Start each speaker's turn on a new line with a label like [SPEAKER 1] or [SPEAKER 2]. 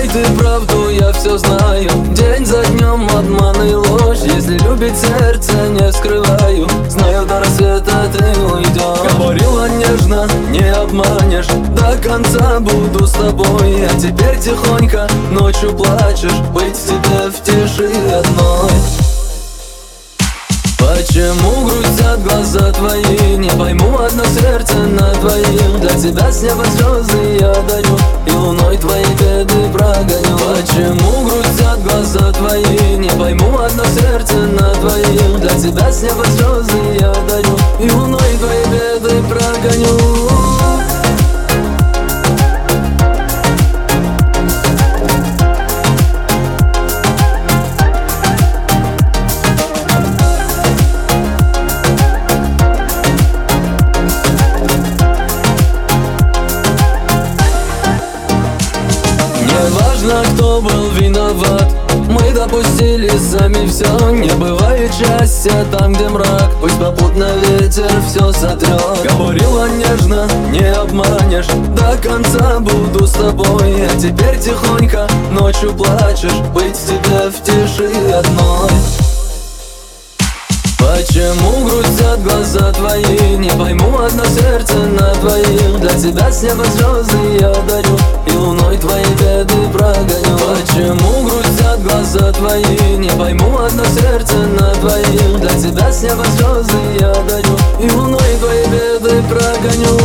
[SPEAKER 1] ты правду, я все знаю. День за днем обман и ложь. Если любит сердце, не скрываю. Знаю, до рассвета ты уйдешь. Говорила нежно, не обманешь. До конца буду с тобой. А теперь тихонько ночью плачешь. Быть тебе в тиши одной. Почему грустят глаза твои? Не пойму, одно сердце на двоих. Для тебя с неба слезы я дарю, и луной твои беды прогоню. Почему грустят глаза твои? Не пойму, одно сердце на двоих. Для тебя с неба слезы я дарю, и луной твои беды прогоню. Неважно, кто был виноват, мы допустили сами все. Не бывает счастья там, где мрак. Пусть попутно ветер все сотрет. Говорила нежно, не обманешь. До конца буду с тобой. А теперь тихонько ночью плачешь. Быть тебе в тиши одной. Почему грустят глаза твои? Не пойму, одно сердце на двоих. Для тебя с неба слезы я дарю, и луной твои беды прогоню. Почему грустят глаза твои? Не пойму, одно сердце на двоих. Для тебя с неба слезы я дарю, и луной твои беды прогоню.